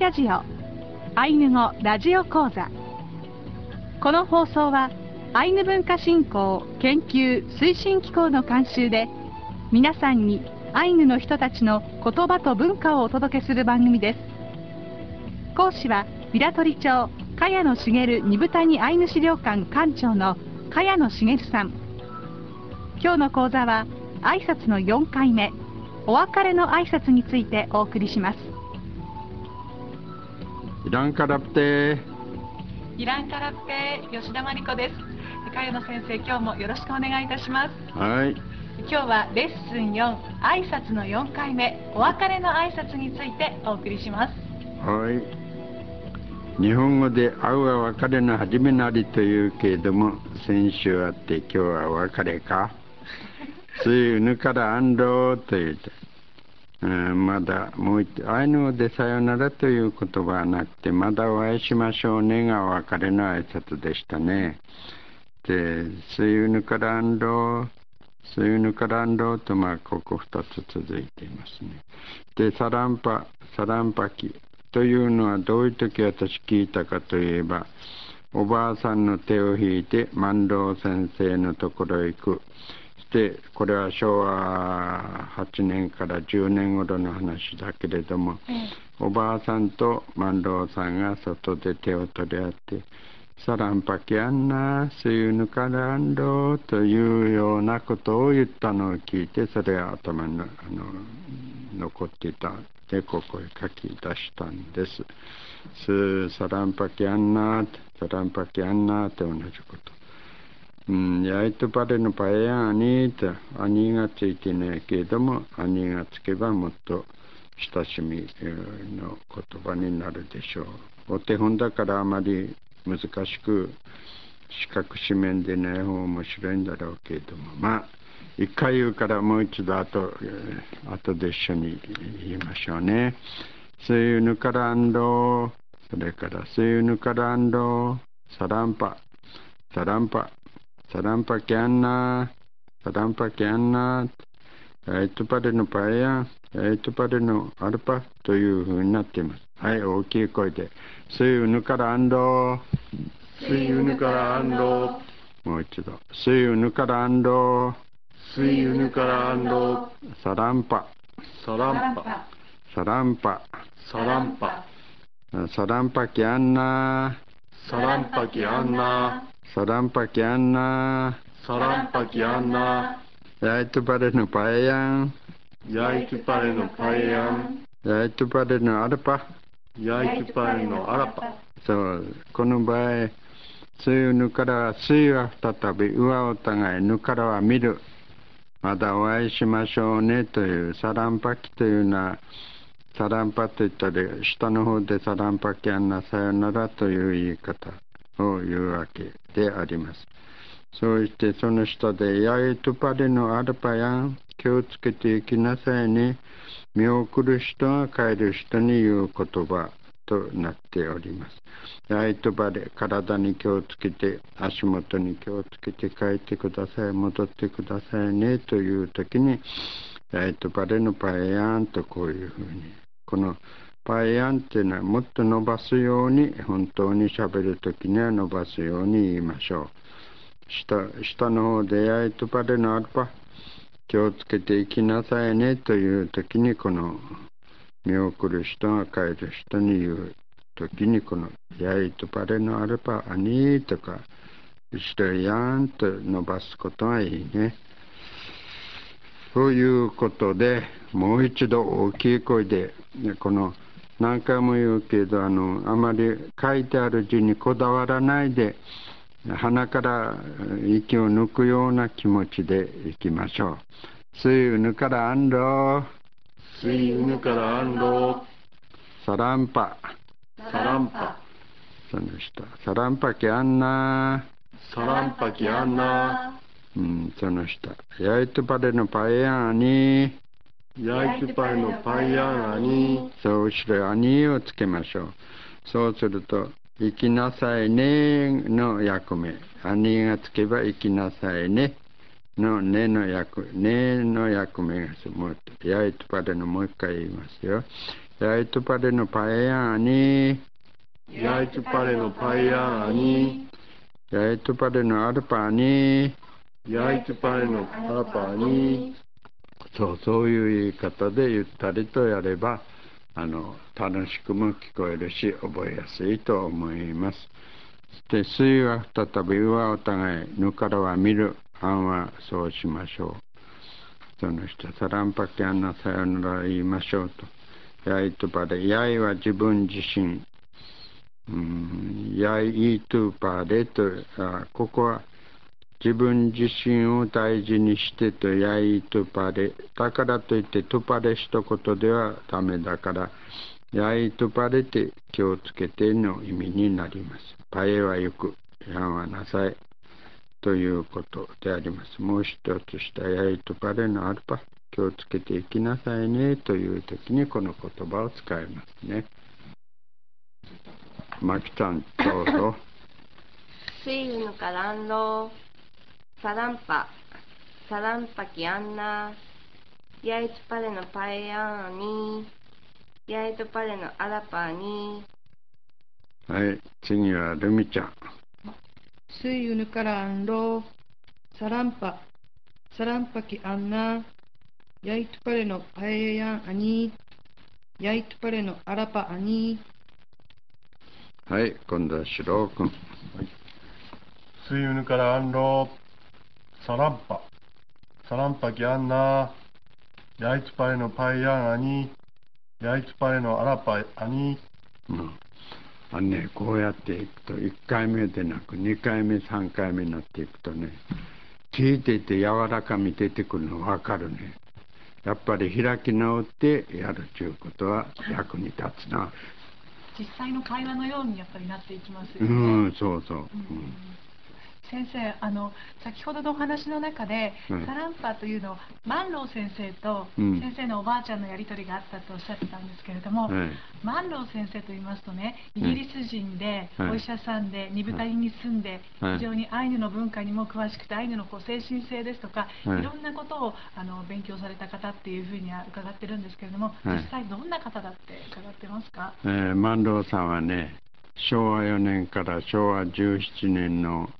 ラジオアイヌ語ラジオ講座。この放送はアイヌ文化振興研究推進機構の監修で、皆さんにアイヌの人たちの言葉と文化をお届けする番組です。講師は平取町茅野茂二部谷アイヌ資料館館長の茅野茂さん。今日の講座は挨拶の4回目、お別れの挨拶についてお送りします。 イランカラプテイランカラプテ吉田真理子です。茅野先生、今日もよろしくお願いいたします。 はい。 今日はレッスン4、挨拶の4回目、お別れの挨拶についてお送りします。 はい。日本語で会うは別れの始めなりというけれども、先週あって今日はお別れか。ついうぬから安堵と言って、まだもう一度アイヌ語でさよならという言葉はなくて、まだお会いしましょうねがお別れの挨拶でしたね。で、ついうぬから安堵、ついうぬから安堵とここ2つ続いていますね。で、サランパキというのはどういう時私聞いたかといえば、おばあさんの手を引いて万郎先生のところへ行く。で、これは昭和8年から10年頃の話だけれども、おばあさんと万郎さんが外で手を取り合って、サランパキアンナ、スユヌカランドというようなことを言ったのを聞いて、それは頭に残っていた。で、ここへ書き出したんです。サランパキアンナ、サランパキアンナと同じこと。やいとパレのパエヤンアニーと、アニーがついてないけれども、アニーがつけばもっと親しみの言葉になるでしょう。お手本だからあまり難しく四角四面でない方面白いんだろうけれども、一回言うからもう一度後で一緒に言いましょうね。スユヌカランド、それからスユヌカランド、サランパキャンナー、エイトパレのパエヤン、エイトパレのアルパという風になっています。はい、大きい声で。スユヌカランド、 スユヌカランド、 もう一度。スユヌカランド、 スユヌカランド、 サランパサランパ、 サランパサランパ、 サランパキャンナサランパキアンナ、 サランパキャンナサランパキアンナ、 ヤイトパレのパエヤン、 ヤイトパレのパエヤン、 ヤイトパレのアルパ、 ヤイトパレのアラパ。 そう、この場合、スユヌからはスユは再び、うはお互い、ヌからは見る。まだお会いしましょうねというサランパキというのは、サランパと言ったり、下の方でサランパキアンナさよならという言い方を言うわけであります。そうしてその下で、ヤイトパレのアルパヤン、気をつけていきなさいね。見送る人が帰る人に言う言葉となっております。ヤイトパレ、体に気をつけて、足元に気をつけて帰ってください、戻ってくださいねという時に、ヤイトパレのパエヤンとこういうふうに。このパエヤンっていうのはもっと伸ばすように、本当に喋るときには伸ばすように言いましょう。下の方でヤイトパレのアルパ、気をつけていきなさいねというときに、この見送る人が帰る人に言うときに、このヤイトパレのアルパ、アニーとか、後ろヤーンと伸ばすことがいいね。ということで、もう一度大きい声で、この何回も言うけど、あまり書いてある字にこだわらないで、鼻から息を抜くような気持ちでいきましょう。スユヌからアンド、 スユヌからアンド、 サランパ、 サランパ、 その下、サランパキアンナ、 サランパキアンナ、 その下、ヤイトパレのパエヤンアニー、 ヤイトパレのパエヤンアニー、 そう、後ろアニーをつけましょう。そうすると、行きなさいねの役目。アニーがつけば行きなさいねのねの役目がもうヤイトパレのもう一回言いますよ。 Yaitu pada no paean ani, yaitu pada no paean ani, yaitu pada no arpa ani、 yaitu pada no arpa ani、 そういう言い方でゆったりとやれば、楽しくも聞こえるし、覚えやすいと思います。で、水は再び、うはお互い、ぬからは見る、あんはそうしましょう。その人、サランパキアンナさよなら言いましょうと。やいとぱで、やいは自分自身。やいいとぱでと、ここは自分自身を大事にしてと、やいとぱで、だからといってとぱで一言ではダメだから、やいとぱでって気をつけての意味になります。パエはよく、やんはなさい。ということであります。もう一つしたやいとぱれのアルパ、気をつけていきなさいねという時にこの言葉を使いますね。まきちゃん、どうぞ。 水うぬからんろサランパキアンナ、やいとぱれのパエヤンに、やいとぱれのアラパに。 はい、次はルミちゃん。 水うぬからんろサランパキアンナ、やいとぱれのパエヤンアニ、やいとぱれのアラパアニ。 はい、今度はシロー君。 水うぬからあんろサランパキアンナ、やいつぱれのパイヤンアニ、やいつぱれのアラパアニ。 こうやっていくと1回目でなく2回目3回目になっていくとね、聞いていて柔らかみ出てくるの分かるね。やっぱり開き直ってやるということは役に立つな。 実際の会話のようにやっぱりなっていきますよね。 そうそう。 先生、先ほどのお話の中で、サランパというのを万郎先生と先生のおばあちゃんのやり取りがあったとおっしゃってたんですけれども、万郎先生といいますとね、イギリス人で、お医者さんで、二部谷に住んで、非常にアイヌの文化にも詳しくて、アイヌの精神性ですとか、いろんなことを勉強された方っていうふうには伺ってるんですけれども、実際どんな方だって伺ってますか？ 万郎さんはね、昭和4年から昭和17年の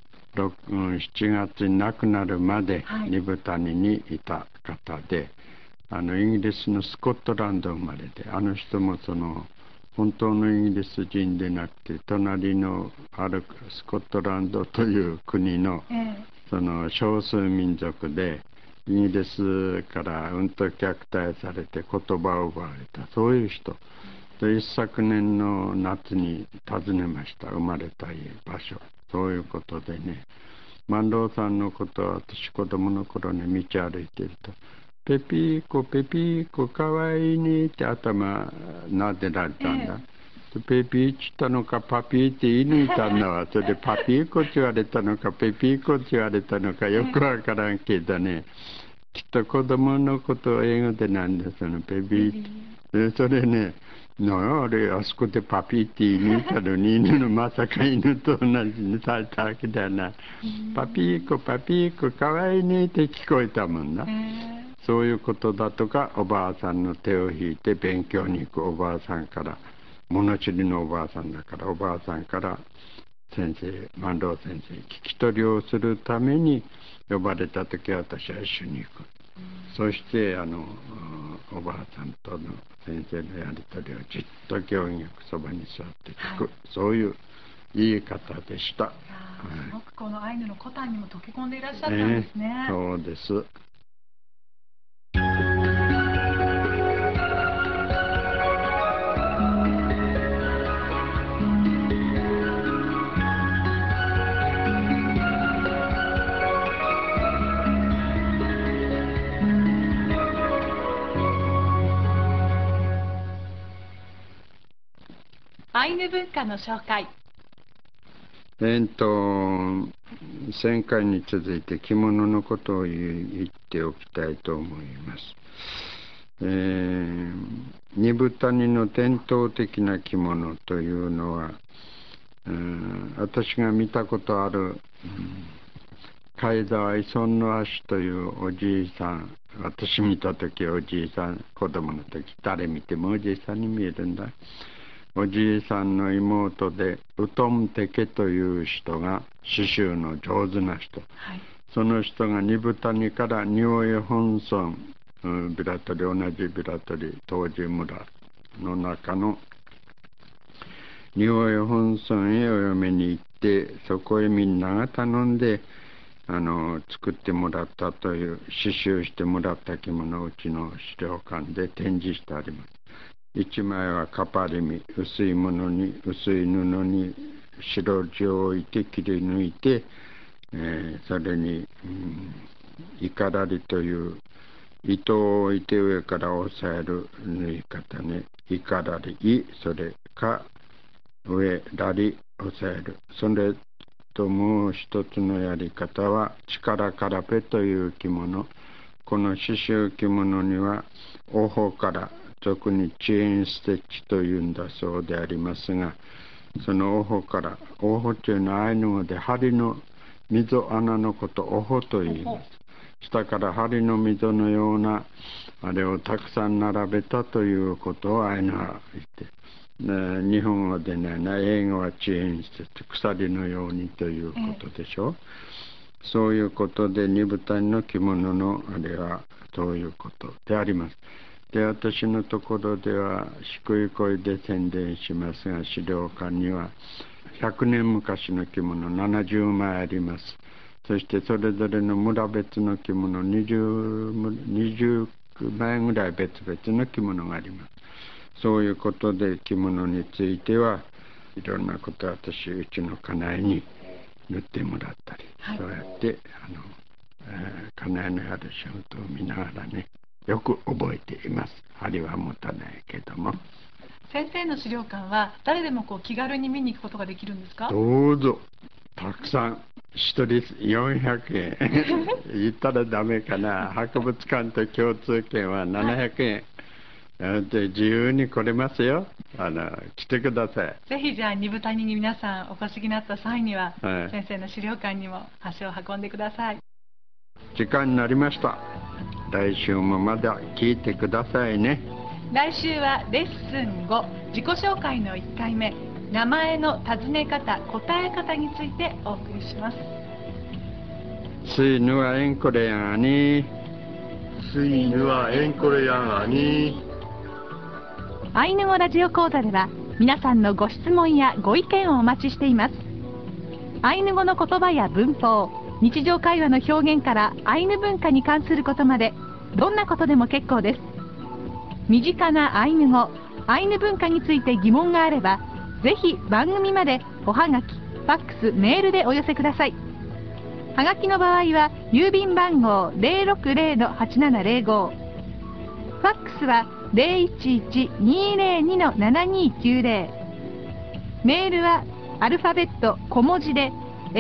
7月に亡くなるまで二部谷にいた方で、イギリスのスコットランド生まれで、人も本当のイギリス人でなくて、隣のあるスコットランドという国の少数民族で、イギリスからうんと虐待されて言葉を奪われた、そういう人で、一昨年の夏に訪ねました。生まれた家、場所。そういうことでね、万郎さんのことは私子供の頃に道歩いていると、ペピーコかわいいねって頭撫でられたんだ。ペピーって言ったのかパピーって言い抜いたんだわ。それでパピーコって言われたのかペピーコって言われたのかよくわからんけどね、きっと子供のことを英語でなんで、そのペピーって。それね、あれ、あそこでパピーって言い抜いたのに、犬のまさか犬と同じにされたわけだな。パピーコ、かわいいねって聞こえたもんな。そういうことだとか、おばあさんの手を引いて勉強に行くおばあさんから、物知りのおばあさんだから、おばあさんから万郎先生、聞き取りをするために呼ばれたときは私は一緒に行く。そしておばあさんとの先生のやり取りをじっと行儀よくそばに座って聞く、そういう言い方でした。 すごくこのアイヌのコタンにも溶け込んでいらっしゃったんですね。 そうです。 アイヌ文化の紹介。 前回に続いて着物のことを言っておきたいと思います。二部谷の伝統的な着物というのは、私が見たことある、貝沢磯の足というおじいさん私見た時おじいさん、子供の時誰見てもおじいさんに見えるんだ。おじいさんの妹でウトンテケという人が刺繍の上手な人、 はい、 その人が二部谷から仁王本村、ビラトリ、同じビラトリ当時村の中の仁王本村へお嫁に行って、そこへみんなが頼んで作ってもらったという、刺繍してもらった着物をうちの資料館で展示してあります。一枚はカパリミ、薄い布に白地を置いて切り抜いて、それに、イカラリという糸を置いて上から押さえる縫い方ね。イカラリ、それか上ラリ押さえる。それともう一つのやり方は力カペという着物。この刺繍着物には頬から俗にチェーンステッチというんだそうでありますが、その頬から、頬というのはアイヌ語で針の溝穴のことを頬と言います。下から針の溝のようなあれをたくさん並べたということをアイヌは言って、日本語でね、英語はチェーンステッチ、鎖のようにということでしょう。そういうことで二部谷の着物のあれはそういうことであります。で、私のところでは低い声で宣伝しますが、資料館には100年昔の着物70枚あります。そしてそれぞれの村別の着物20枚ぐらい別々の着物があります。そういうことで着物についてはいろんなことを私、うちの家内に塗ってもらったり、はい、そうやって家内のやる仕事を見ながらね、よく覚えています。針は持たないけども。 先生の資料館は誰でも気軽に見に行くことができるんですか？ どうぞ、たくさん。一人400円言ったらダメかな。博物館と共通券は700円、はい、で自由に来れますよ。来てください。 ぜひじゃあ二部谷に皆さんお越しになった際には、 はい、 先生の資料館にも足を運んでください。 時間になりました。来週もまだ聞いてくださいね。 来週はレッスン5、自己紹介の1回目、名前の尋ね方、答え方についてお送りします。 スイヌはエンコレヤンアニ、 スイヌはエンコレヤンアニ。 アイヌ語ラジオ講座では皆さんのご質問やご意見をお待ちしています。アイヌ語の言葉や文法、日常会話の表現からアイヌ文化に関することまで、どんなことでも結構です。身近なアイヌ語、アイヌ文化について疑問があれば、ぜひ番組までおはがき、ファックス、メールでお寄せください。はがきの場合は郵便番号 060-8705、ファックスは 011-202-7290、メールはアルファベット小文字で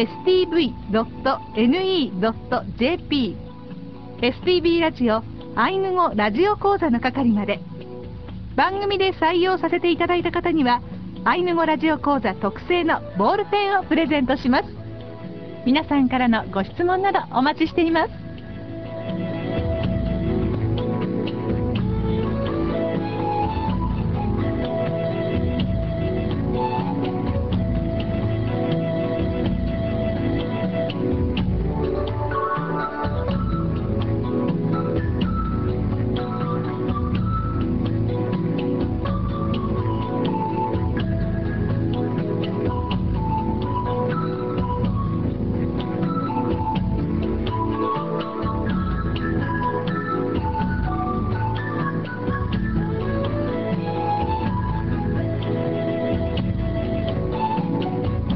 stv.ne.jp、 STB ラジオアイヌ語ラジオ講座の係まで。番組で採用させていただいた方にはアイヌ語ラジオ講座特製のボールペンをプレゼントします。皆さんからのご質問などお待ちしています。